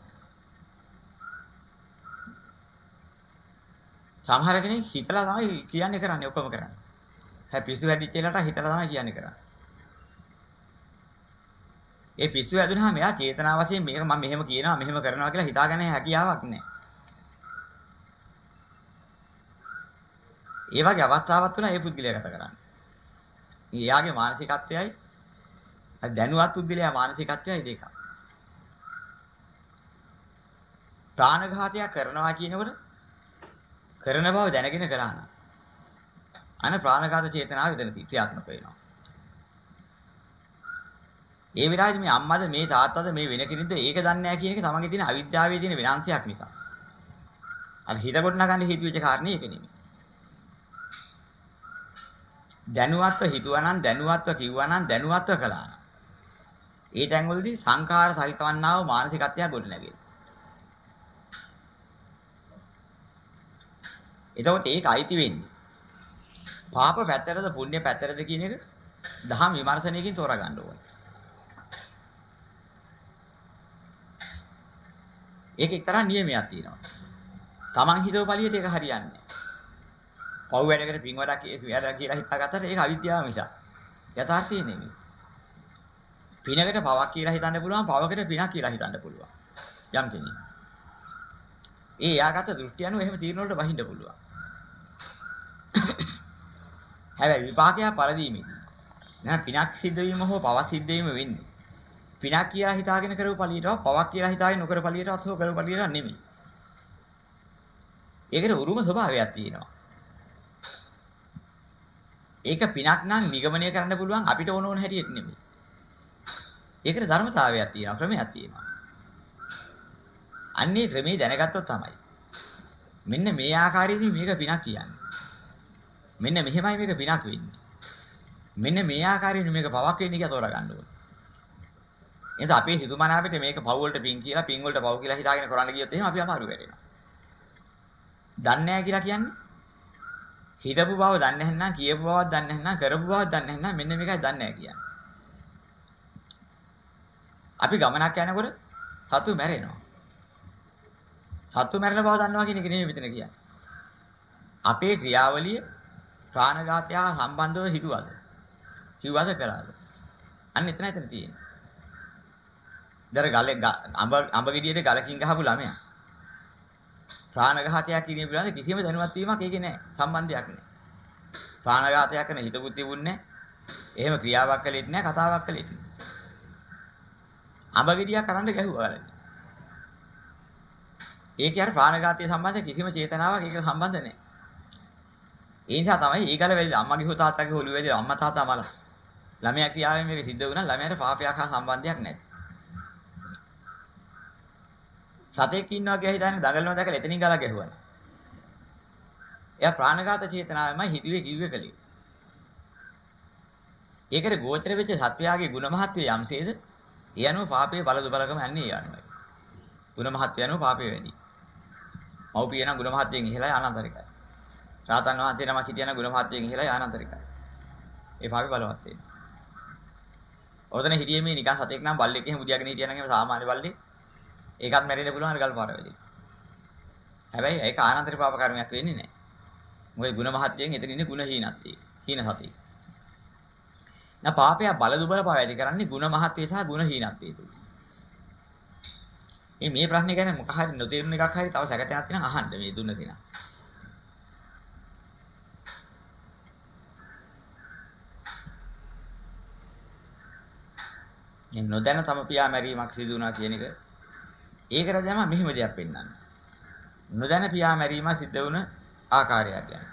සමහර කෙනෙක් හිතලා තමයි කියන්නේ කරන්නේ ඔක්කොම කරන්නේ. හැබැයි පිස්සු හැදිච්ච එලට හිතලා තමයි කියන්නේ කරන්නේ. ඒ පිස්සු හැදුනහම එයා චේතනා වශයෙන් මේක මම මෙහෙම කියනවා මෙහෙම කරනවා කියලා හිතාගන්න හැකියාවක් නැහැ. ඒ වගේ අවස්ථාවක් තුන ඒ පුද්ගලයා ගත කරන්නේ. එයාගේ මානසිකත්වයයි දැනුවත් පුද්ගලයා මානසිකත්වයයි දෙක. ප්‍රාණඝාතයක් කරනවා කියනකොට කරන බව දැනගෙන කරාන. අන ප්‍රාණඝාත චේතනාව විතර ක්‍රියාත්මක වෙනවා. ඒ විරාජ් මේ අම්මද මේ තාත්තද මේ වෙන කෙනෙක්ද ඒක දන්නේ නැහැ කියන එක තමන්ගේ තියෙන අවිද්‍යාවේ තියෙන විනාශයක් නිසා. අර හිත ගොඩ නගන්න හේතු වෙච්ච කාරණේ ඒක නෙමෙයි. දැනුවත්ව හිතුවනම් දැනුවත්ව කිව්වනම් දැනුවත්ව කළානම්. ඒ තැන්වලදී සංඛාර සහිතවන්නා වූ මානසිකත්වයක් ගොඩ නැගෙයි. එතකොට ඒක අයිති වෙන්නේ. පාප පැත්තරද පුණ්‍ය පැත්තරද කියන එක දහම් විමර්ශනයකින් තෝරා ගන්න ඕනේ. ඒක එක්තරා නියමයක් තියෙනවා. Taman හිතව පළියට ඒක හරියන්නේ නැහැ. පව් වැඩකට පින් වඩක් කියලා හිතාගත්තට ඒක අවිද්‍යාව නිසා. යථාර්ථය නෙමෙයි. පිනකට පවක් කියලා හිතන්න පුළුවන්, පවකට පිනක් කියලා හිතන්න පුළුවන්. යම් කෙනෙක්. ඒ යාගත දෘෂ්ටි අනුව එහෙම තීරණ වලට බහින්න පුළුවන්. හැබැයි විපාකය පරදීමේදී නෑ පිනක් සිද්ධ වීම හෝ පවක් සිද්ධ වීම වෙන්නේ. පිනක් කියලා හිතාගෙන කරපු පළියටව පවක් කියලා හිතාගෙන නොකර පළියටවත් හෝ කරපු පළියට නෙමෙයි. ඒකට උරුම ස්වභාවයක් තියෙනවා. ඒක පිනක් නම් නිගමනය කරන්න පුළුවන් අපිට ඕන හැටියට නෙමෙයි. ඒකට ධර්මතාවයක් තියෙනවා ක්‍රමයක් තියෙනවා. අන්නේ ක්‍රමේ දැනගත්තොත් තමයි. මෙන්න මේ ආකාරයෙන් මේක පිනක් කියන්නේ. මෙන්න මෙහෙමයි මේක පිනක් වෙන්නේ. මෙන්න මේ ආකාරයෙන් මේක පවක් වෙන්නේ කියලා තෝරා ගන්න ඕනේ. එහෙනම් අපේ හිතුමන අපිට මේක පව් වලට පින් කියලා පින් වලට පව් කියලා හිතාගෙන කරන්න ගියොත් එහෙනම් අපි අමාරු වෙනවා. දන්නේ නැහැ කියලා කියන්නේ හිතපු බව දන්නේ නැත්නම් කියපු බවක් දන්නේ නැත්නම් කරපු බවක් දන්නේ නැත්නම් මෙන්න මේකයි දන්නේ නැහැ කියන්නේ. අපි ගමනක් යනකොට සතු මැරෙනවා. සතු මැරෙන බව දන්නවා කියන එක නෙමෙයි මෙතන කියන්නේ. අපේ ක්‍රියාවලිය ප්‍රාණඝාතය හා සම්බන්ධව හිතුවද? කිව්වද කළාද? අන්න එතන තියෙන්නේ. දර ගලේ අඹ ගෙඩියට ගලකින් ගහපු ළමයා. ප්‍රාණඝාතයක් කිරීම පිළිබඳ කිසිම දැනුවත් වීමක් ඒකේ නැහැ. සම්බන්ධයක් නැහැ. ප්‍රාණඝාතයක් කරන හිතකුත් තිබුණේ නැහැ. එහෙම ක්‍රියාවක් කළෙත් නැහැ, කතාවක් කළෙත් නැහැ. අඹ ගෙඩියක් කරන්න ගැහුවා ගලේ. ඒකේ අර ප්‍රාණඝාතය සම්බන්ධ කිසිම චේතනාවක් ඒක සම්බන්ධ නැහැ. ඒ නිසා තමයි ඊගල වෙලිලා අම්මගේ හෝ තාත්තගේ හොළුව වෙලිලා අම්මා තාත්තා මල. ළමයා ක්‍රියාවෙන් මේක සිද්ධ වුණා ළමයාට පාපයක් හා සම්බන්ධයක් නැහැ. සතෙක් ඉන්නවා කියලා හිතන්නේ දඟලනවා දැකලා එතනින් ගලා ගැහුවා. එයා ප්‍රාණඝාත චේතනාවෙන්මයි හිතුවේ කිව්වේ කලේ. ඒකට ගෝචර වෙච්ච සත්වයාගේ ගුණ මහත්වය යම්සේද ඒ අනුව පාපයේ බල දුබලකම යන්නේ ඒ අනුවයි. ගුණ මහත්වය අනුව පාපය වැඩි. මව්පිය නම් ගුණ මහත්වයෙන් ඉහළයි ආනන්තරිකයි. රාතන් වහන්සේ නමක් හිටියනම් ගුණ මහත්වයෙන් ඉහළයි ආනන්තරිකයි. ඒ පාපේ බලවත් වෙන්නේ. ඔතන හිටියේ මේ නිකන් සතෙක් නම් බල්ලෙක් එහෙම බුදියාගෙන හිටියනම් එහෙම සාමාන්‍ය බල්ලෙක්. ඒකත් මැරෙන්න පුළුවන් අර ගල් පාර වෙලී. හැබැයි ඒක ආනන්තරික පාප කර්මයක් වෙන්නේ නැහැ. මොකද ගුණ මහත්වයෙන් එතන ඉන්නේ ගුණ හීනත්වයේ. හීන සතේ. නා පාපය බල දුබල පාව ඇති කරන්නේ ගුණ මහත්වයේ සහ ගුණ හීනත්වයේ තුල. මේ ප්‍රශ්නේ ගැන මොකක් හරි නොතේරුණ එකක් හරි තව සැකතයක් තියෙනවා අහන්න මේ දුන්න කෙනා. මේ නොදැන තම පියා මැරීමක් සිදු වුණා කියන එක ඒකට දැම මෙහෙම දෙයක් පෙන්වන්න. නොදැන පියා මැරීම සිද්ධ වුණ ආකාරයක් ගැන.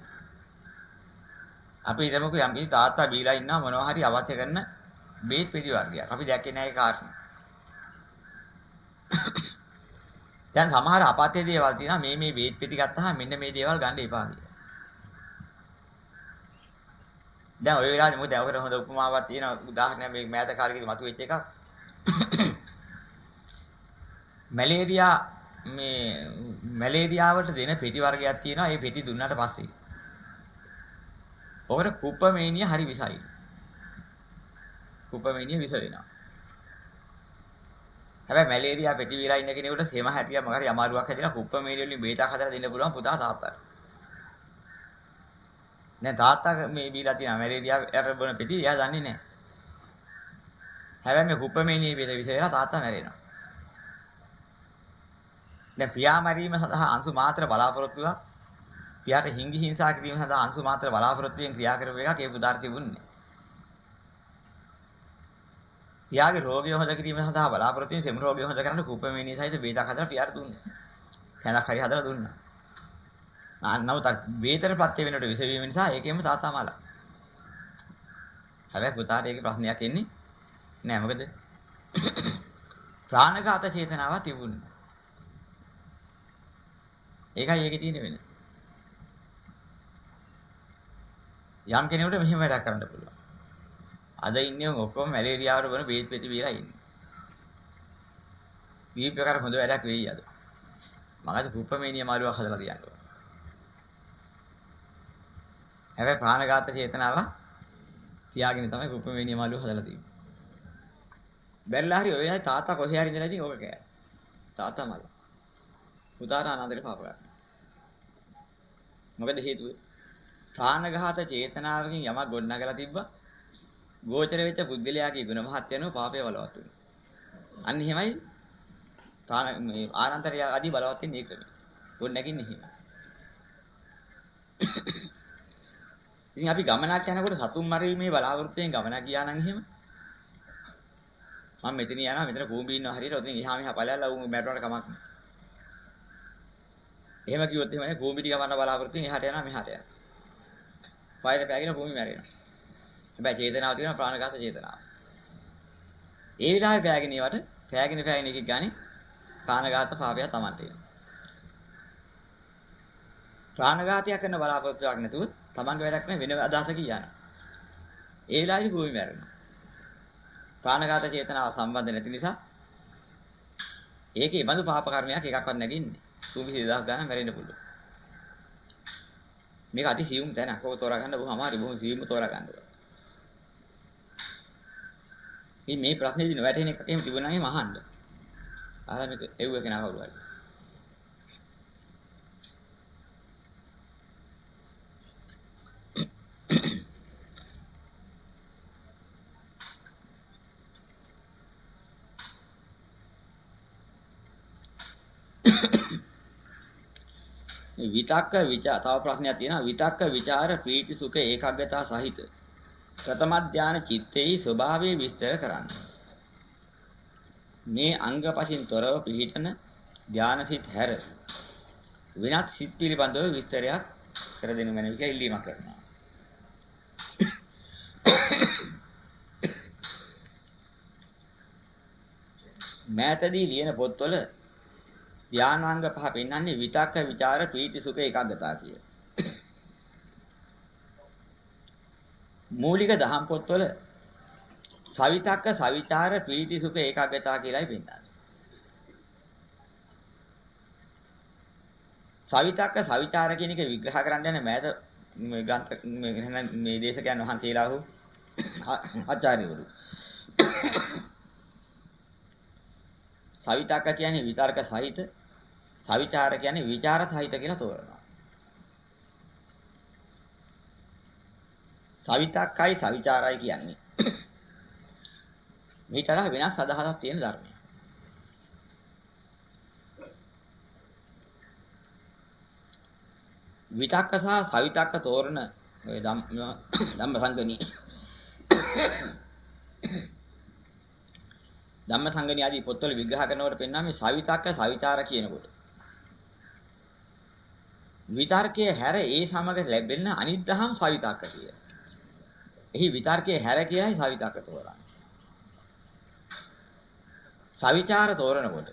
අපි හිතමුකෝ යම් කිසි තාත්තා බීලා ඉන්නා මොනවා හරි අවශ්‍ය කරන බේත් පිටි වර්ගයක්. අපි දැක්කේ නැහැ ඒ කාරණා. දැන් සමහර අපත්‍ය දේවල් තියෙනවා මේ බේත් පිටි ගත්තාම මෙන්න මේ දේවල් ගන්න එපා කියලා. දැන් ඔය වෙලාවේ මොකද ඔකට හොඳ උපමාවක් තියෙනවා උදාහරණයක් මේ මෑත කාලේදී මතුවෙච්ච එකක්. මැලේරියාවට දෙන පෙටි වර්ගයක් තියෙනවා. ඒ පෙටි දුන්නාට පස්සේ ඔකට කුප්පමේනිය හරි විසයි. කුප්පමේනිය විස වෙනවා. හැබැයි මැලේරියා පෙටි විලා ඉන්න කෙනෙකුට සෙම හැටිය මොකක් හරි අමාරුවක් හැදිලා කුප්පමේනිය වලින් බේතක් හදලා දෙන්න පුළුවන් පුතා තාත්තාට. දැන් තාත්තා මේ බීලා තියෙන මැලේරියා අර බොන පෙටි එයා දන්නේ නැහැ. හැබැයි මේ කුප්පමේනිය විස වෙලා තාත්තා මැරෙනවා. දැන් පියා මැරීම සඳහා අංශු මාත්‍ර බලාපොරොත්තුවක් පියාට හිංගි හිංසා කිරීම සඳහා අංශු මාත්‍ර බලාපොරොත්තුෙන් ක්‍රියා කරපු එකක් ඒ පුදාට තිබුණේ. පියාගේ රෝගය හොද කිරීම සඳහා බලාපොරොත්තුෙන් සෙම රෝගය හොද කරන්න කුප්පමේනිය සහිත බේතක් හදලා පියාට දුන්නා. කැඳක් හරි හදලා දුන්නා. නමුත් බේතටපත් වෙනකොට විස වීම නිසා ඒකෙම තාත්තා මලා. හැබැයි පුතාට ඒකේ ප්‍රශ්නයක් එන්නේ නෑ මොකද? ප්‍රාණඝාත චේතනාවක් තිබුණා. ඒකයි ඒකේ තියෙන වෙන. යම් කෙනෙකුට මෙහෙම වැඩක් කරන්න පුළුවන්. අද ඉන්නේ ඔක්කොම මැලේරියාවට වන බේත් පෙති බීලා ඉන්නේ. මේ ප්‍රකාර හොඳ වැඩක් වෙයි අද. මගද කුප්පමේනිය මාළුවක් හදලා තියන්න ඕන. හැබැයි ප්‍රාණඝාත චේතනාව තියාගෙන තමයි කුප්පමේනිය මාළුව හදලා තියෙන්නේ. බැලලා හරි ඔය තාත්තා කොහේ හරි ඉඳලා ඉතින් ඕක කෑ. තාත්තා මල. පුතාට අනාදරේ පාප ගන්න. මොකද හේතුව? ප්‍රාණඝාත චේතනාවකින් යමක් ගොඩනගලා තිබ්බා. ගෝචර වෙච්ච පුද්ගලයාගේ ගුණ මහත්යනෝ පාපය බලවත් වෙනවා. අන්න එහෙමයි මේ ආනන්තරිය ආදී බලවත් වෙන්නේ ඒක. ගොඩ නැගින්නේ එහෙම. ඉතින් අපි ගමනක් යනකොට සතුන් මරීමේ බලාපොරොත්තුෙන් ගමනක් ගියා නම් එහෙම මම මෙතන යනවා මෙතන කූඹි ඉන්නවා හරියට ඔතෙන් එහා මෙහා ඵලයල්ලා උන් මැරුණාට කමක් නැහැ. එහෙම කිව්වොත් එහෙමයි කූඹි ටික ගමන බලාපොරොත්තුෙන් එහාට යනවා මෙහාට යනවා. පයර පෑගෙන කූඹි මැරෙනවා. හැබැයි චේතනාව තියෙනවා ප්‍රාණඝාත චේතනාව. ඒ විලාවේ පෑගෙන ඒවට පෑගෙන එකක් ගානේ ප්‍රාණඝාත පාපය තමන්ට එනවා. ප්‍රාණඝාතයක් කරන බලාපොරොත්තුවක් නැතුව තමන්ගේ වැඩක් නැහැ වෙන අදහසකින් යනවා. ඒ විලාවේ කූඹි මැරෙනවා. ප්‍රාණඝාත චේතනාව සම්බන්ධ නැති නිසා ඒකේ බඳු පාප කර්මයක් එකක්වත් නැගින්නේ. කූඹි 10000 ගණන් මැරෙන්න පුළුවන්. මේක අති සියුම් තැනක්. ඔක තෝරා ගන්න බොහොම අමාරුයි. බොහොම සියුම්ව තෝරා ගන්න ඕනේ. මේ ප්‍රශ්නේදී නොවැටෙන එකක් එහෙම තිබුණා නම් අහන්න. අහලා මේක එව්ව කෙනා කවුරු හරි. මේ විතක්ක විචාර තව ප්‍රශ්නයක් තියෙනවා. විතක්ක විචාර ප්‍රීති සුඛ ඒකාග්‍රතාව සහිත ප්‍රථම ධානය චිත්තේහි ස්වභාවය විස්තර කරන්න. මේ අංගපසින් තොරව පිහිටන ධානසිත හැර වෙනත් සිත් පිළිබඳව විස්තරයක් කර දෙනු මැනවි කියලා ඉල්ලීමක් කරනවා. මෑතදී ලියන පොත්වල ධානාංග පහ පෙන්වන්නේ විතක්ක ਵਿਚාර ප්‍රීති සුඛ ඒකාග්‍රතාව කිය. මූලික දහම් පොත්වල සවිතක්ක සවිචාර ප්‍රීති සුඛ ඒකාග්‍රතාව කියලායි පෙන්නන්නේ. සවිතක්ක සවිචාර කියන එක විග්‍රහ කරන්න යන මෑත මේ ග්‍රන්ථ මේ දේශකයන් වහන්සේලා වූ ආචාර්යවරු. සවිතක්ක කියන්නේ විතර්ක සහිත, සවිචාර කියන්නේ විචාර සහිත කියලා තෝරනවා. සවිතක්කයි සවිචාරයි කියන්නේ මේතර වෙනස් අදහසක් තියෙන ධර්මයක්. විතක්ක සහ සවිතක්ක තෝරන ඔය ධම්මසංගණී ධම්මසංගණී ආදී පොත්වල විග්‍රහ කරනකොට පෙන්වන්නේ මේ සවිතක්ක සවිචාර කියනකොට විතර්කයේ හැර ඒ සමග ලැබෙන අනිත් දහම් සවිතක්ක කිය. එහි විතර්කයේ හැර කියයි සවිතක්ක තෝරන්නේ. සවිචාර තෝරනකොට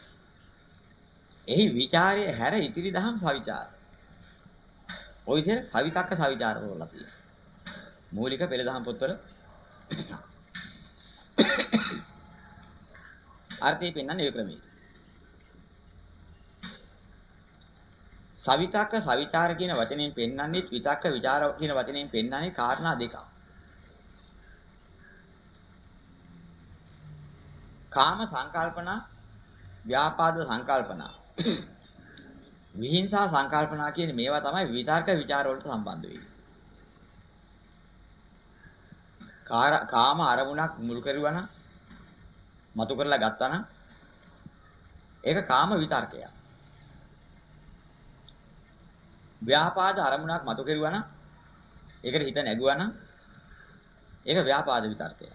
එහි විචාරයේ හැර ඉතිරි දහම් සවිචාර. ඔය විදිහට සවිතක්ක සවිචාර තෝරලා තියෙනවා. මූලික පෙළ දහම් පොත්වල අර්ථය පෙන්වන්නේ ඒ ක්‍රමයේ. සවිතක්ක සවිචාර කියන වචනයෙන් පෙන්වන්නේ විතක්ක විචාර කියන වචනයෙන් පෙන්වන්නේ කාරණා දෙකක්. කාම සංකල්පනා, ව්‍යාපාද සංකල්පනා, විහිංසා සංකල්පනා කියන මේවා තමයි විතර්ක විචාර වලට සම්බන්ධ වෙන්නේ. කාම අරමුණක් මුල් කරුවා නම් මතු කරලා ගත්තා නම් ඒක කාම විතර්කයක්. ව්‍යාපාද අරමුණක් මතු කරුවා නම් ඒකට හිත නැගුවා නම් ඒක ව්‍යාපාද විතර්කයක්.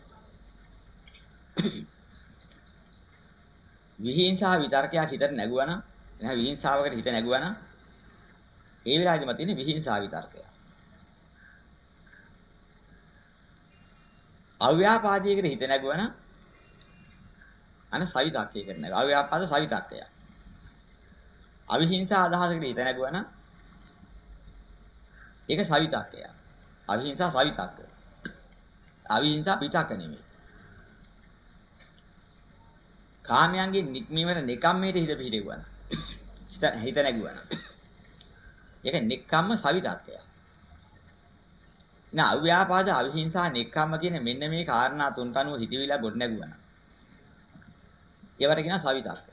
විහිංසා විතර්කයක් හිතට නැගුවා නම් එහෙනම් විහිංසාවකට හිත නැගුවා නම් ඒ විලාදෙම තියෙන විහිංසා විතර්කය. අව්‍යාපාදයකට හිත නැගුවා නම් අන සවිතක්කයකට නැගුවා. අව්‍යාපාද සවිතක්කය. අවිහිංසා අදහසකට හිත නැගුවා නම් ඒක සවිතක්කය. අවිහිංසා සවිතක්ක. අවිහිංසා විතක්ක නෙමෙයි. කාමයන්ගේ නික්මීමේ නිකම්මේට හිත පිහිටුවා නම් හිත නැගුවා නම් ඒක නික්කම්ම සවිතක්කය. නා අව්‍යාපාද අවිහිංසා නික්කම්ම කියන මෙන්න මේ කාරණා තුනට අනුව හිතවිලා ගොඩ නැගුවා නම් ඒවට කියන සවිතක්කය.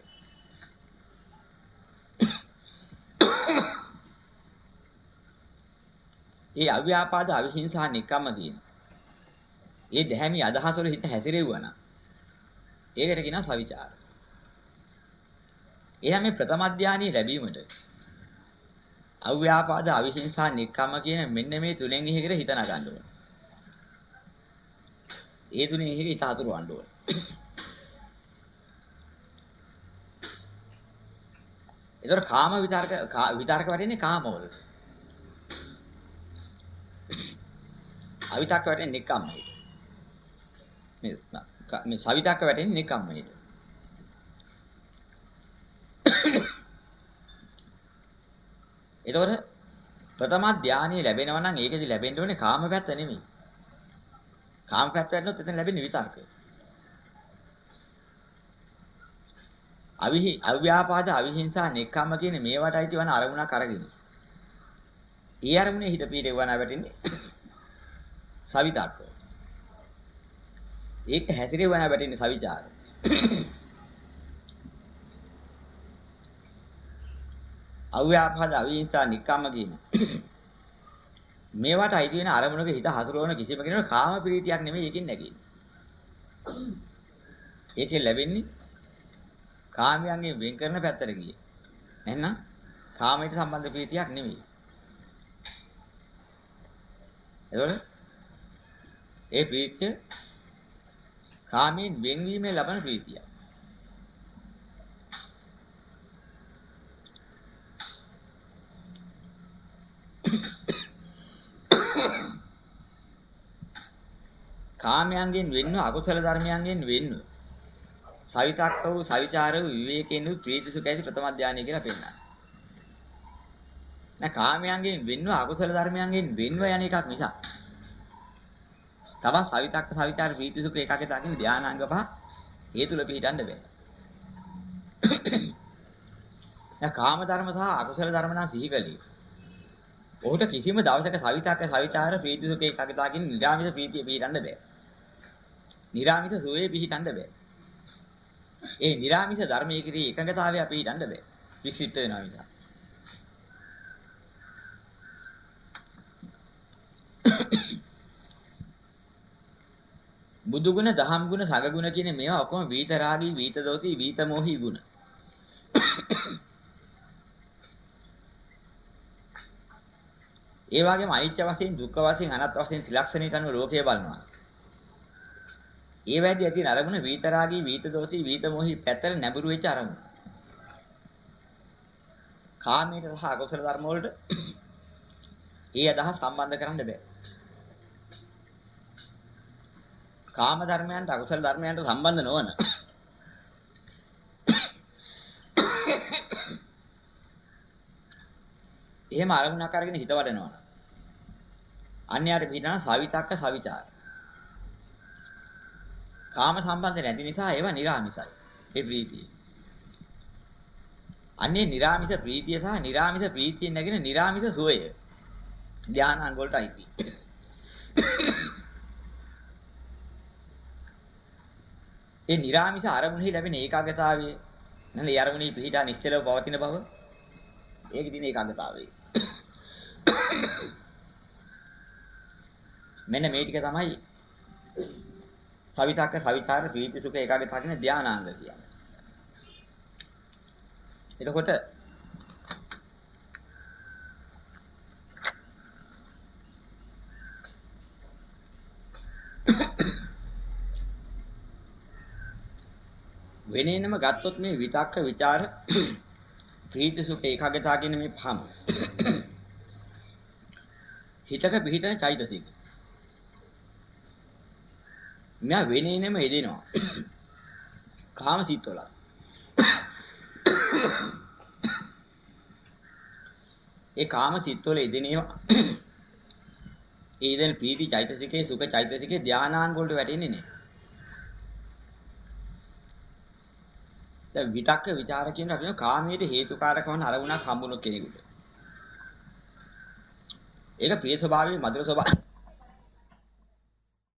ඒ අව්‍යාපාද අවිහිංසා නික්කම්ම කියන ඒ දැහැමි අදහස් වල හිත හැසිරෙවුවා නම් ඒකට කියන සවිචාර. එහෙනම් මේ ප්‍රථම ධානයේ ලැබීමට අව්‍යාපාද අවිහිංසා නික්කම්ම කියන මෙන්න මේ තුනෙන් ඉහිකට හිත නගන්න ඕන. ඒ තුනෙන් ඉහික හිත හතුරවන්න ඕන. ඒතර කාම විතර්ක වටින්නේ කාමවල. අවිතක්ක වටින්නේ නික්කම්මයි. මේ සවිතක්ක වටින්නේ නික්කම්මයි. ඒතකොට ප්‍රථම ධානය ලැබෙනවා නම් ඒකෙදි ලැබෙන්න ඕනේ කාම පැත්ත නෙමෙයි. කාම පැත්ත වැටෙනොත් එතන ලැබෙන්නේ විතර්කය. අව්‍යාපාද අවිහිංසා නෙක්ඛම්ම කියන මේවට අයිති වන අරමුණක් අරගෙන. ඒ අරමුණේ හිත පීඩේවන වැටෙන්නේ සවිතක්ක. ඒක හැසිරෙවන වැටෙන්නේ සවිචාර. අව්‍යාපාද අවිහිංසා නික්කම්ම කියන මේවට අයිති වෙන අරමුණක හිත හසුරවන කිසිම කෙනෙකුට කාම ප්‍රීතියක් නෙමෙයි ඒකෙන් නැගෙන්නේ. ඒකෙන් ලැබෙන්නේ කාමයන්ගෙන් වෙන් කරන පැත්තට ගියේ. එහෙනම් කාමයට සම්බන්ධ ප්‍රීතියක් නෙවෙයි. එතකොට ඒ ප්‍රීතිය කාමයෙන් වෙන්වීමේ ලබන ප්‍රීතිය. කාමයන්ගෙන් වෙන්ව අකුසල ධර්මයන්ගෙන් වෙන්ව සවිතක්ක වූ සවිචාර වූ විවේකයෙන් වූ ප්‍රීති සුඛ ඇති ප්‍රථම ධානය කියලා පෙන්නනවා. නැ කාමයන්ගෙන් වෙන්ව අකුසල ධර්මයන්ගෙන් වෙන්ව යන එකක් නිසා. තව සවිතක්ක සවිචාර ප්‍රීති සුඛ එකක තකින් ධානාංග පහ ඒ තුල පිළිටන්න බෑ. දැන් කාම ධර්ම සහ අකුසල ධර්ම නම් සිහි කළේ. ඔහුට කිසිම දවසක සවිතක්ක සවිචාර ප්‍රීති සුඛ එකක තකින් නිරාමිත ප්‍රීතිය පිළිටන්න බෑ. නිරාමිත සෝයේ පිළිටන්න බෑ. ඒ නිරාමිත ධර්මයේ කිරී එකඟතාවය අපි හිතන්න බෑ. වික්ෂිප්ත වෙනවා නිසා. බුදු ගුණ, දහම් ගුණ, සග ගුණ කියන මේවා ඔක්කොම වීත රාගී, වීත දෝසී, වීත මොහී ගුණ. ඒ වගේම අනිත්‍ය වශයෙන්, දුක්ඛ වශයෙන්, අනාත්ම වශයෙන් ත්‍රිලක්ෂණයට අනුව ලෝකය බලනවා. ඒ වැඩි ඇති අරමුණ වීත රාගී, වීත දෝසී, වීත මොහී පැත්තට නැඹුරු වෙච්ච අරමුණ. කාමයට සහ අකුසල ධර්ම වලට ඒ අදහස් සම්බන්ධ කරන්න බෑ. කාම ධර්මයන්ට අකුසල ධර්මයන්ට සම්බන්ධ නොවන එහෙම අරමුණක් අරගෙන හිත වඩනවා. අන්‍යයට පිටන සවිතක්ක සවිචාර. කාම සම්බන්ධ නැති නිසා ඒවා නිර්ආමිසයි. ඒ ප්‍රීතිය. අන්නේ නිර්ආමිස ප්‍රීතිය සහ නිර්ආමිස ප්‍රීතියෙන් නැගෙන නිර්ආමිස සුවය. ධානාංග වලට අයිති. ඒ නිර්ආමිස අරමුණෙහි ලැබෙන ඒකාග්‍රතාවය නැත්නම් ඒ අරමුණෙහි පිහිටා නිශ්චලව පවතින බව ඒකේ තියෙන ඒකාග්‍රතාවය. මෙන්න මේ ටික තමයි සවිතක්ක සවිචාර ප්‍රීති සුඛ ඒකාග්‍රතාව කියන ධානාංග කියන්නේ. එතකොට වෙනේනම ගත්තොත් මේ විතක්ක ਵਿਚාර ප්‍රීති සුඛ ඒකාග්‍රතාව කියන මේ පහම හිතක පිහිටන චෛතසික. මෙයා වෙනේනම යෙදෙනවා. කාම සිත්වල. ඒ කාම සිත්වල යෙදෙනේවා. ඒ දැන් ප්‍රීති චෛතසිකේ සුඛ චෛතසිකේ ධානාංග වලට වැටෙන්නේ නැහැ. දැන් විතක්ක ਵਿਚාර කියන අපි කාමයේ හේතුකාරක වන අරමුණක් හම්බුනොත් කෙනෙකුට. ඒක ප්‍රිය ස්වභාවයේ මధుර ස්වභාවය